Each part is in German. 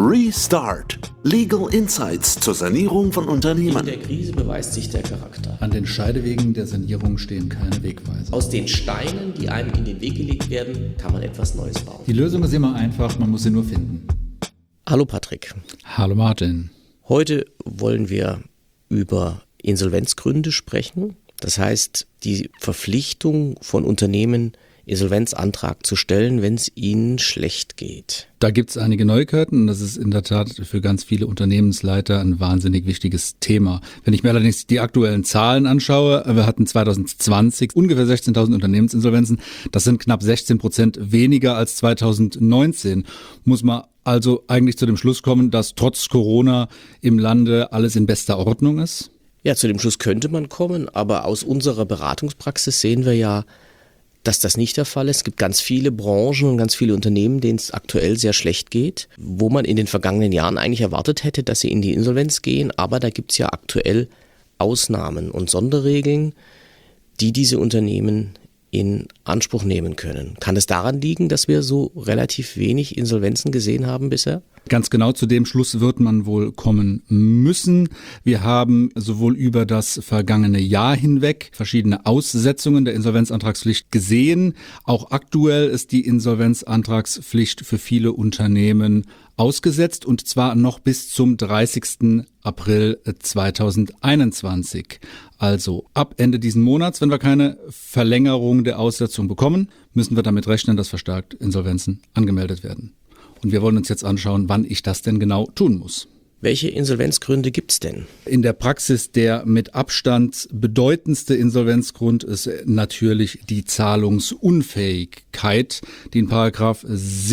Restart. Legal Insights zur Sanierung von Unternehmen. In der Krise beweist sich der Charakter. An den Scheidewegen der Sanierung stehen keine Wegweiser. Aus den Steinen, die einem in den Weg gelegt werden, kann man etwas Neues bauen. Die Lösung ist immer einfach, man muss sie nur finden. Hallo Patrick. Hallo Martin. Heute wollen wir über Insolvenzgründe sprechen. Das heißt, die Verpflichtung von Unternehmen, Insolvenzantrag zu stellen, wenn es ihnen schlecht geht. Da gibt es einige Neuigkeiten und das ist in der Tat für ganz viele Unternehmensleiter ein wahnsinnig wichtiges Thema. Wenn ich mir allerdings die aktuellen Zahlen anschaue, wir hatten 2020 ungefähr 16.000 Unternehmensinsolvenzen. Das sind knapp 16% weniger als 2019. Muss man also eigentlich zu dem Schluss kommen, dass trotz Corona im Lande alles in bester Ordnung ist? Ja, zu dem Schluss könnte man kommen, aber aus unserer Beratungspraxis sehen wir ja, dass das nicht der Fall ist. Es gibt ganz viele Branchen und ganz viele Unternehmen, denen es aktuell sehr schlecht geht, wo man in den vergangenen Jahren eigentlich erwartet hätte, dass sie in die Insolvenz gehen. Aber da gibt es ja aktuell Ausnahmen und Sonderregeln, die diese Unternehmen in Anspruch nehmen können. Kann es daran liegen, dass wir so relativ wenig Insolvenzen gesehen haben bisher? Ganz genau zu dem Schluss wird man wohl kommen müssen. Wir haben sowohl über das vergangene Jahr hinweg verschiedene Aussetzungen der Insolvenzantragspflicht gesehen. Auch aktuell ist die Insolvenzantragspflicht für viele Unternehmen ausgesetzt und zwar noch bis zum 30. April 2021. Also ab Ende diesen Monats, wenn wir keine Verlängerung der Aussetzung bekommen, müssen wir damit rechnen, dass verstärkt Insolvenzen angemeldet werden. Und wir wollen uns jetzt anschauen, wann ich das denn genau tun muss. Welche Insolvenzgründe gibt's denn? In der Praxis der mit Abstand bedeutendste Insolvenzgrund ist natürlich die Zahlungsunfähigkeit, die in Paragraph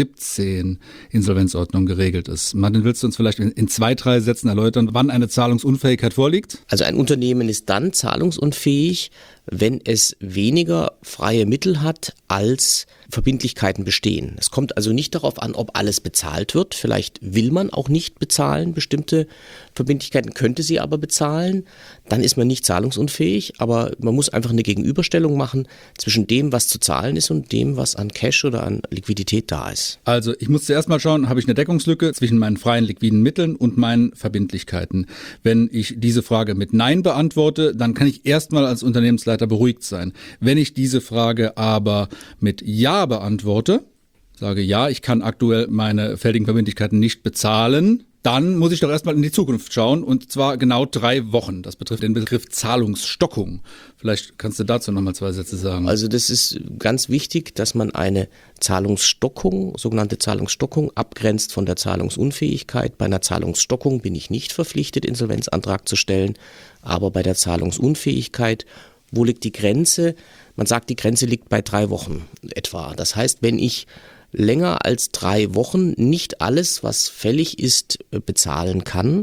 17 Insolvenzordnung geregelt ist. Martin, willst du uns vielleicht in 2-3 Sätzen erläutern, wann eine Zahlungsunfähigkeit vorliegt? Also ein Unternehmen ist dann zahlungsunfähig, wenn es weniger freie Mittel hat, als Verbindlichkeiten bestehen. Es kommt also nicht darauf an, ob alles bezahlt wird. Vielleicht will man auch nicht bezahlen. Bestimmte Verbindlichkeiten könnte sie aber bezahlen. Dann ist man nicht zahlungsunfähig, aber man muss einfach eine Gegenüberstellung machen zwischen dem, was zu zahlen ist und dem, was an Cash oder an Liquidität da ist. Also ich muss zuerst mal schauen, habe ich eine Deckungslücke zwischen meinen freien liquiden Mitteln und meinen Verbindlichkeiten. Wenn ich diese Frage mit Nein beantworte, dann kann ich erstmal als Unternehmensleiter beruhigt sein. Wenn ich diese Frage aber mit Ja beantworte, sage ja, ich kann aktuell meine fälligen Verbindlichkeiten nicht bezahlen, dann muss ich doch erstmal in die Zukunft schauen und zwar genau 3 Wochen. Das betrifft den Begriff Zahlungsstockung. Vielleicht kannst du dazu nochmal 2 Sätze sagen. Also das ist ganz wichtig, dass man eine Zahlungsstockung, sogenannte Zahlungsstockung, abgrenzt von der Zahlungsunfähigkeit. Bei einer Zahlungsstockung bin ich nicht verpflichtet, Insolvenzantrag zu stellen, aber bei der Zahlungsunfähigkeit, wo liegt die Grenze? Man sagt, die Grenze liegt bei 3 Wochen etwa. Das heißt, wenn ich länger als 3 Wochen nicht alles, was fällig ist, bezahlen kann,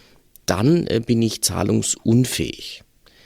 dann bin ich zahlungsunfähig.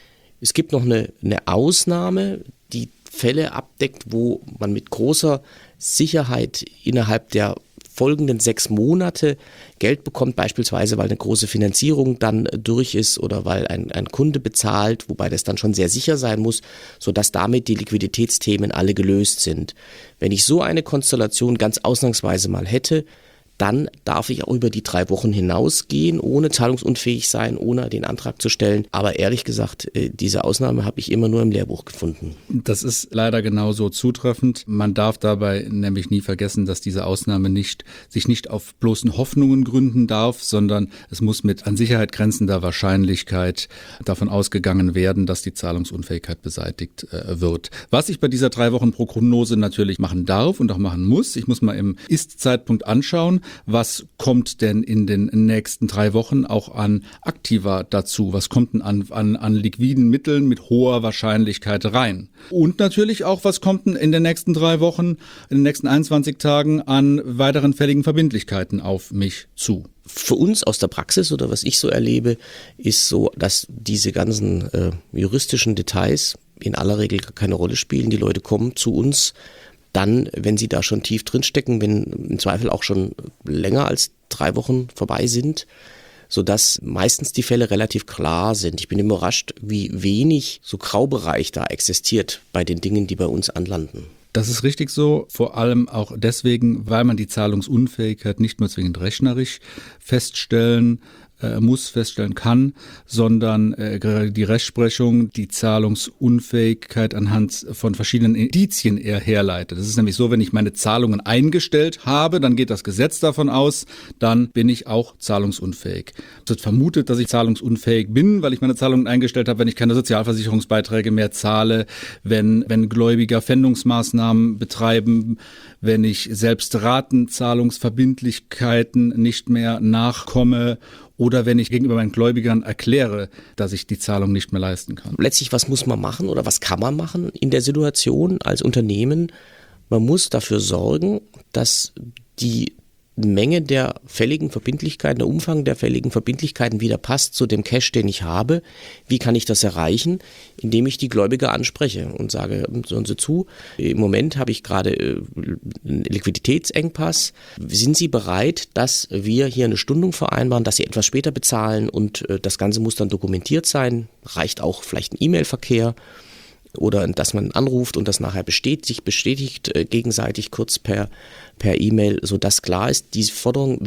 Es gibt noch eine Ausnahme, die Fälle abdeckt, wo man mit großer Sicherheit innerhalb der folgenden 6 Monate Geld bekommt, beispielsweise weil eine große Finanzierung dann durch ist oder weil ein Kunde bezahlt, wobei das dann schon sehr sicher sein muss, sodass damit die Liquiditätsthemen alle gelöst sind. Wenn ich so eine Konstellation ganz ausnahmsweise mal hätte, dann darf ich auch über die 3 Wochen hinausgehen, ohne zahlungsunfähig sein, ohne den Antrag zu stellen. Aber ehrlich gesagt, diese Ausnahme habe ich immer nur im Lehrbuch gefunden. Das ist leider genauso zutreffend. Man darf dabei nämlich nie vergessen, dass diese Ausnahme sich nicht auf bloßen Hoffnungen gründen darf, sondern es muss mit an Sicherheit grenzender Wahrscheinlichkeit davon ausgegangen werden, dass die Zahlungsunfähigkeit beseitigt wird. Was ich bei dieser 3 Wochen Prognose natürlich machen darf und auch machen muss, ich muss mal im Ist-Zeitpunkt anschauen, was kommt denn in den nächsten 3 Wochen auch an Aktiva dazu? Was kommt denn an liquiden Mitteln mit hoher Wahrscheinlichkeit rein? Und natürlich auch, was kommt denn in den nächsten 3 Wochen, in den nächsten 21 Tagen an weiteren fälligen Verbindlichkeiten auf mich zu? Für uns aus der Praxis oder was ich so erlebe, ist so, dass diese ganzen juristischen Details in aller Regel keine Rolle spielen. Die Leute kommen zu uns dann, wenn sie da schon tief drinstecken, wenn im Zweifel auch schon länger als 3 Wochen vorbei sind, sodass meistens die Fälle relativ klar sind. Ich bin überrascht, wie wenig so Graubereich da existiert bei den Dingen, die bei uns anlanden. Das ist richtig so, vor allem auch deswegen, weil man die Zahlungsunfähigkeit nicht nur zwingend rechnerisch feststellen feststellen kann, sondern die Rechtsprechung die Zahlungsunfähigkeit anhand von verschiedenen Indizien eher herleitet. Das ist nämlich so, wenn ich meine Zahlungen eingestellt habe, dann geht das Gesetz davon aus, dann bin ich auch zahlungsunfähig. Es wird vermutet, dass ich zahlungsunfähig bin, weil ich meine Zahlungen eingestellt habe, wenn ich keine Sozialversicherungsbeiträge mehr zahle, wenn Gläubiger Pfändungsmaßnahmen betreiben, wenn ich selbst Ratenzahlungsverbindlichkeiten nicht mehr nachkomme oder wenn ich gegenüber meinen Gläubigern erkläre, dass ich die Zahlung nicht mehr leisten kann. Letztlich, was muss man machen oder was kann man machen in der Situation als Unternehmen? Man muss dafür sorgen, dass die Menge der fälligen Verbindlichkeiten, der Umfang der fälligen Verbindlichkeiten wieder passt zu dem Cash, den ich habe. Wie kann ich das erreichen? Indem ich die Gläubiger anspreche und sage, hören Sie zu, im Moment habe ich gerade einen Liquiditätsengpass. Sind Sie bereit, dass wir hier eine Stundung vereinbaren, dass Sie etwas später bezahlen und das Ganze muss dann dokumentiert sein? Reicht auch vielleicht ein E-Mail-Verkehr? Oder dass man anruft und das nachher sich bestätigt gegenseitig kurz per E-Mail, sodass klar ist, diese Forderung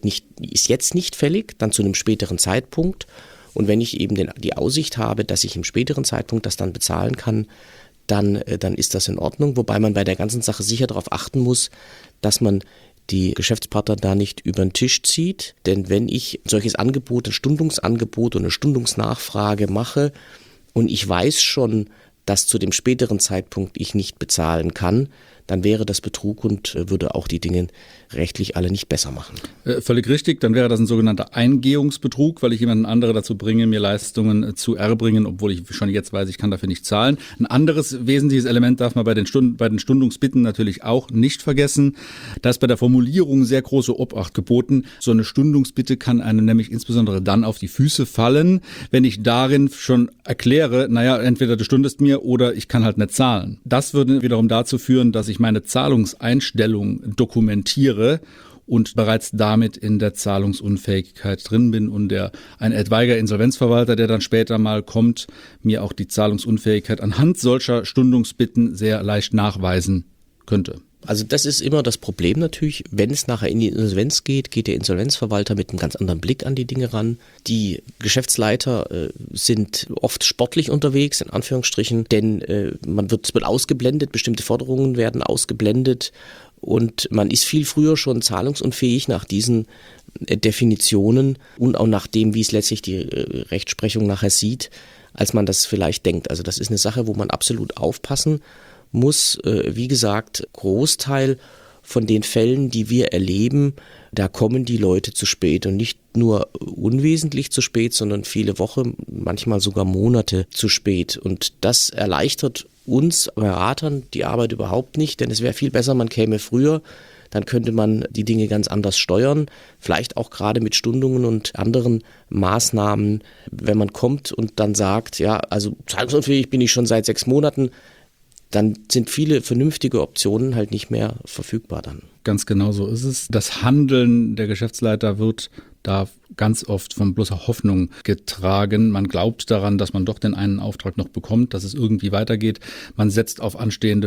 ist jetzt nicht fällig, dann zu einem späteren Zeitpunkt. Und wenn ich eben die Aussicht habe, dass ich im späteren Zeitpunkt das dann bezahlen kann, dann ist das in Ordnung. Wobei man bei der ganzen Sache sicher darauf achten muss, dass man die Geschäftspartner da nicht über den Tisch zieht. Denn wenn ich solches Angebot, ein Stundungsangebot oder eine Stundungsnachfrage mache und ich weiß schon, dass zu dem späteren Zeitpunkt ich nicht bezahlen kann, dann wäre das Betrug und würde auch die Dinge rechtlich alle nicht besser machen. Völlig richtig, dann wäre das ein sogenannter Eingehungsbetrug, weil ich jemanden anderen dazu bringe, mir Leistungen zu erbringen, obwohl ich schon jetzt weiß, ich kann dafür nicht zahlen. Ein anderes wesentliches Element darf man bei den Stundungsbitten natürlich auch nicht vergessen. Da ist bei der Formulierung sehr große Obacht geboten. So eine Stundungsbitte kann einem nämlich insbesondere dann auf die Füße fallen, wenn ich darin schon erkläre, entweder du stundest mir oder ich kann halt nicht zahlen. Das würde wiederum dazu führen, dass ich meine Zahlungseinstellung dokumentiere und bereits damit in der Zahlungsunfähigkeit drin bin und ein etwaiger Insolvenzverwalter, der dann später mal kommt, mir auch die Zahlungsunfähigkeit anhand solcher Stundungsbitten sehr leicht nachweisen könnte. Also das ist immer das Problem natürlich, wenn es nachher in die Insolvenz geht der Insolvenzverwalter mit einem ganz anderen Blick an die Dinge ran. Die Geschäftsleiter sind oft sportlich unterwegs, in Anführungsstrichen, denn es wird ausgeblendet, bestimmte Forderungen werden ausgeblendet und man ist viel früher schon zahlungsunfähig nach diesen Definitionen und auch nach dem, wie es letztlich die Rechtsprechung nachher sieht, als man das vielleicht denkt. Also das ist eine Sache, wo man absolut aufpassen muss. Wie gesagt, Großteil von den Fällen, die wir erleben, da kommen die Leute zu spät und nicht nur unwesentlich zu spät, sondern viele Wochen, manchmal sogar Monate zu spät. Und das erleichtert uns Beratern die Arbeit überhaupt nicht, denn es wäre viel besser, man käme früher, dann könnte man die Dinge ganz anders steuern, vielleicht auch gerade mit Stundungen und anderen Maßnahmen, wenn man kommt und dann sagt, ja, also zahlungsunfähig bin ich schon seit 6 Monaten, dann sind viele vernünftige Optionen halt nicht mehr verfügbar dann. Ganz genau so ist es. Das Handeln der Geschäftsleiter wird da ganz oft von bloßer Hoffnung getragen. Man glaubt daran, dass man doch den einen Auftrag noch bekommt, dass es irgendwie weitergeht. Man setzt auf anstehende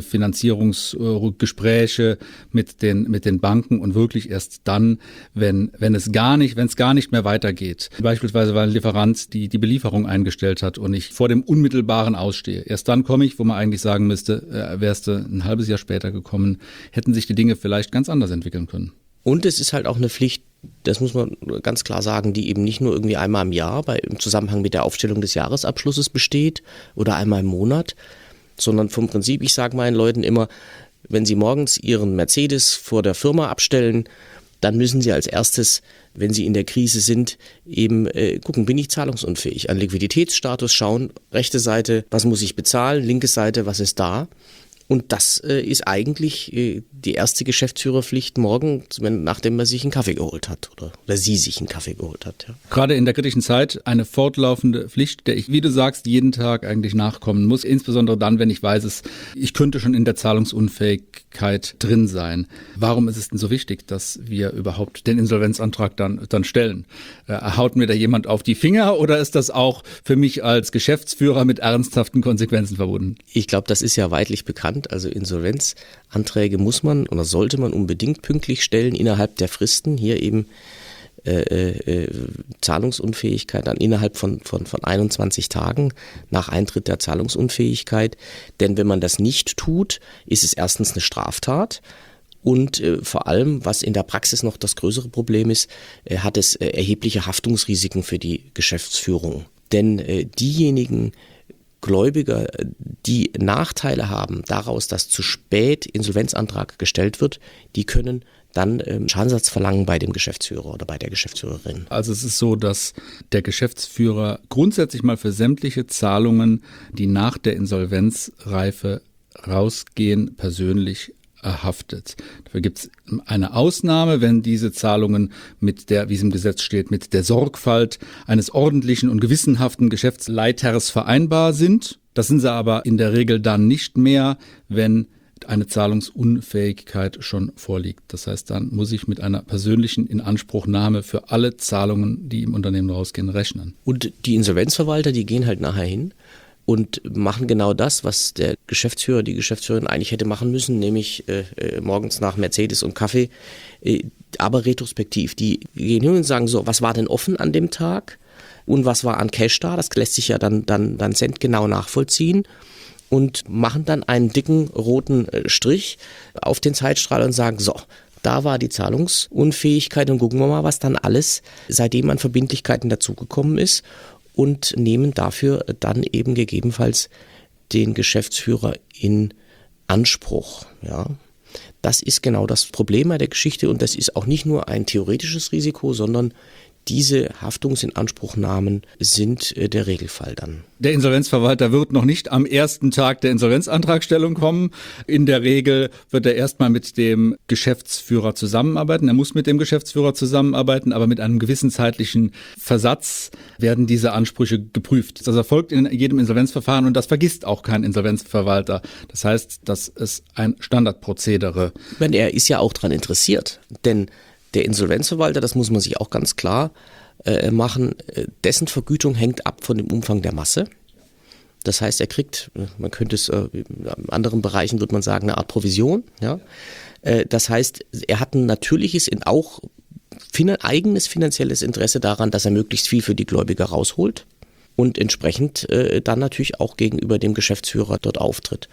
Finanzierungsgespräche mit den Banken und wirklich erst dann, wenn es gar nicht mehr weitergeht. Beispielsweise, weil ein Lieferant die Belieferung eingestellt hat und ich vor dem unmittelbaren ausstehe. Erst dann komme ich, wo man eigentlich sagen müsste, wärst du ein halbes Jahr später gekommen, hätten sich die Dinge vielleicht ganz anders entwickeln können. Und es ist halt auch eine Pflicht, das muss man ganz klar sagen, die eben nicht nur irgendwie einmal im Jahr im Zusammenhang mit der Aufstellung des Jahresabschlusses besteht oder einmal im Monat, sondern vom Prinzip, ich sage meinen Leuten immer, wenn sie morgens ihren Mercedes vor der Firma abstellen, dann müssen sie als erstes, wenn sie in der Krise sind, eben gucken, bin ich zahlungsunfähig, an Liquiditätsstatus schauen, rechte Seite, was muss ich bezahlen, linke Seite, was ist da? Und das ist eigentlich die erste Geschäftsführerpflicht morgens, nachdem man sich einen Kaffee geholt hat oder sie sich einen Kaffee geholt hat. Ja. Gerade in der kritischen Zeit eine fortlaufende Pflicht, der ich, wie du sagst, jeden Tag eigentlich nachkommen muss. Insbesondere dann, wenn ich weiß, ich könnte schon in der Zahlungsunfähigkeit drin sein. Warum ist es denn so wichtig, dass wir überhaupt den Insolvenzantrag dann stellen? Haut mir da jemand auf die Finger oder ist das auch für mich als Geschäftsführer mit ernsthaften Konsequenzen verbunden? Ich glaube, das ist ja weitlich bekannt. gelernt, also Insolvenzanträge muss man oder sollte man unbedingt pünktlich stellen innerhalb der Fristen, hier eben Zahlungsunfähigkeit dann innerhalb von 21 Tagen nach Eintritt der Zahlungsunfähigkeit. Denn wenn man das nicht tut, ist es erstens eine Straftat und vor allem, was in der Praxis noch das größere Problem ist, hat es erhebliche Haftungsrisiken für die Geschäftsführung. Denn diejenigen Gläubiger, die Nachteile haben daraus, dass zu spät Insolvenzantrag gestellt wird, die können dann Schadensersatz verlangen bei dem Geschäftsführer oder bei der Geschäftsführerin. Also es ist so, dass der Geschäftsführer grundsätzlich mal für sämtliche Zahlungen, die nach der Insolvenzreife rausgehen, persönlich haftet. Dafür gibt es eine Ausnahme, wenn diese Zahlungen mit der, wie es im Gesetz steht, mit der Sorgfalt eines ordentlichen und gewissenhaften Geschäftsleiters vereinbar sind. Das sind sie aber in der Regel dann nicht mehr, wenn eine Zahlungsunfähigkeit schon vorliegt. Das heißt, dann muss ich mit einer persönlichen Inanspruchnahme für alle Zahlungen, die im Unternehmen rausgehen, rechnen. Und die Insolvenzverwalter, die gehen halt nachher hin und machen genau das, was der Geschäftsführer, die Geschäftsführerin eigentlich hätte machen müssen, nämlich morgens nach Mercedes und Kaffee, aber retrospektiv. Die gehen hin und sagen so, was war denn offen an dem Tag und was war an Cash da? Das lässt sich ja dann centgenau nachvollziehen. Und machen dann einen dicken roten Strich auf den Zeitstrahl und sagen, so, da war die Zahlungsunfähigkeit und gucken wir mal, was dann alles seitdem an Verbindlichkeiten dazugekommen ist und nehmen dafür dann eben gegebenenfalls den Geschäftsführer in Anspruch. Ja. Das ist genau das Problem bei der Geschichte und das ist auch nicht nur ein theoretisches Risiko, sondern diese Haftungsinanspruchnahmen sind der Regelfall dann. Der Insolvenzverwalter wird noch nicht am ersten Tag der Insolvenzantragstellung kommen. In der Regel wird er erstmal mit dem Geschäftsführer zusammenarbeiten. Er muss mit dem Geschäftsführer zusammenarbeiten, aber mit einem gewissen zeitlichen Versatz werden diese Ansprüche geprüft. Das erfolgt in jedem Insolvenzverfahren und das vergisst auch kein Insolvenzverwalter. Das heißt, das ist ein Standardprozedere. Er ist ja auch daran interessiert, denn der Insolvenzverwalter, das muss man sich auch ganz klar machen, dessen Vergütung hängt ab von dem Umfang der Masse. Das heißt, er kriegt, man könnte es in anderen Bereichen, würde man sagen, eine Art Provision. Ja? Das heißt, er hat ein natürliches, auch eigenes finanzielles Interesse daran, dass er möglichst viel für die Gläubiger rausholt und entsprechend dann natürlich auch gegenüber dem Geschäftsführer dort auftritt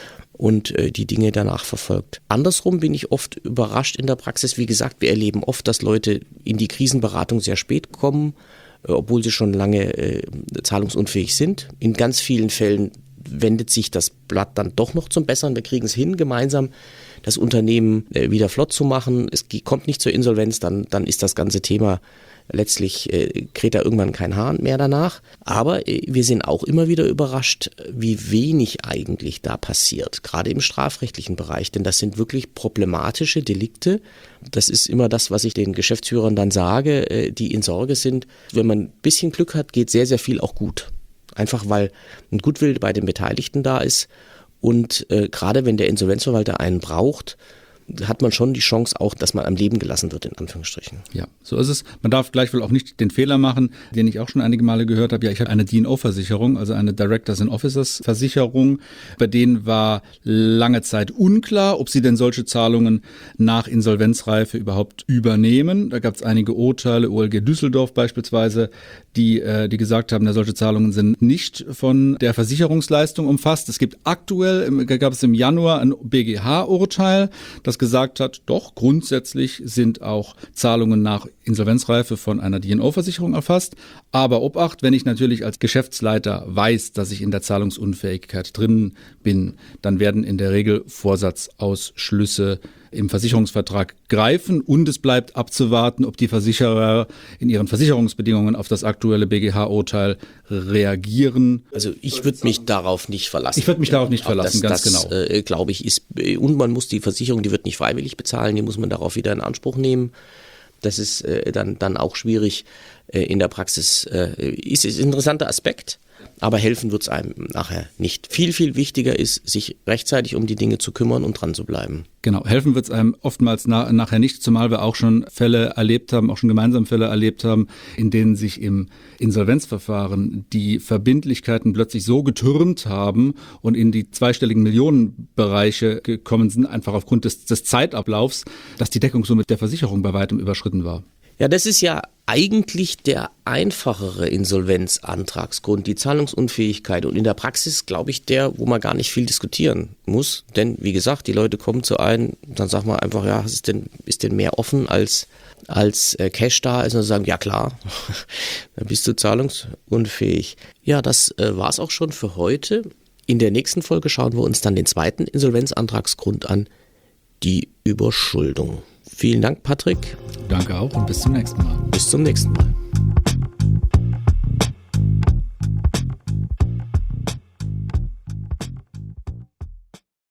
und die Dinge danach verfolgt. Andersrum bin ich oft überrascht in der Praxis. Wie gesagt, wir erleben oft, dass Leute in die Krisenberatung sehr spät kommen, obwohl sie schon lange zahlungsunfähig sind. In ganz vielen Fällen wendet sich das Blatt dann doch noch zum Besseren. Wir kriegen es hin, gemeinsam das Unternehmen wieder flott zu machen. Es kommt nicht zur Insolvenz, dann ist das ganze Thema letztlich kräht da irgendwann kein Hahn mehr danach. Aber wir sind auch immer wieder überrascht, wie wenig eigentlich da passiert, gerade im strafrechtlichen Bereich. Denn das sind wirklich problematische Delikte. Das ist immer das, was ich den Geschäftsführern dann sage, die in Sorge sind. Wenn man ein bisschen Glück hat, geht sehr, sehr viel auch gut. Einfach weil ein Gutwill bei den Beteiligten da ist. Und gerade wenn der Insolvenzverwalter einen braucht, hat man schon die Chance auch, dass man am Leben gelassen wird, in Anführungsstrichen. Ja, so ist es. Man darf gleichwohl auch nicht den Fehler machen, den ich auch schon einige Male gehört habe. Ja, ich habe eine D&O-Versicherung, also eine Directors and Officers Versicherung. Bei denen war lange Zeit unklar, ob sie denn solche Zahlungen nach Insolvenzreife überhaupt übernehmen. Da gab es einige Urteile, OLG Düsseldorf beispielsweise, die gesagt haben, solche Zahlungen sind nicht von der Versicherungsleistung umfasst. Es gibt gab es im Januar ein BGH-Urteil, das gesagt hat, doch, grundsätzlich sind auch Zahlungen nach Insolvenzreife von einer D&O-Versicherung erfasst. Aber Obacht, wenn ich natürlich als Geschäftsleiter weiß, dass ich in der Zahlungsunfähigkeit drin bin, dann werden in der Regel Vorsatzausschlüsse im Versicherungsvertrag greifen und es bleibt abzuwarten, ob die Versicherer in ihren Versicherungsbedingungen auf das aktuelle BGH-Urteil reagieren. Also ich würde mich darauf nicht verlassen. Ich würde mich darauf nicht verlassen, ganz genau. Das glaube ich ist, und man muss die Versicherung, die wird nicht freiwillig bezahlen, die muss man darauf wieder in Anspruch nehmen. Das ist dann auch schwierig in der Praxis. Ist ein interessanter Aspekt. aber helfen wird es einem nachher nicht. Viel, viel wichtiger ist, sich rechtzeitig um die Dinge zu kümmern und dran zu bleiben. Genau, helfen wird es einem oftmals nachher nicht, zumal wir auch schon Fälle erlebt haben, auch schon gemeinsam Fälle erlebt haben, in denen sich im Insolvenzverfahren die Verbindlichkeiten plötzlich so getürmt haben und in die zweistelligen Millionenbereiche gekommen sind, einfach aufgrund des Zeitablaufs, dass die Deckungssumme der Versicherung bei weitem überschritten war. Ja, das ist ja eigentlich der einfachere Insolvenzantragsgrund, die Zahlungsunfähigkeit. Und in der Praxis, glaube ich, der, wo man gar nicht viel diskutieren muss. Denn, wie gesagt, die Leute kommen zu einem, dann sagt man einfach, ja, ist denn mehr offen als Cash da? Also sagen, ja klar, dann bist du zahlungsunfähig. Ja, das war's auch schon für heute. In der nächsten Folge schauen wir uns dann den zweiten Insolvenzantragsgrund an, die Überschuldung. Vielen Dank, Patrick. Danke auch und bis zum nächsten Mal. Bis zum nächsten Mal.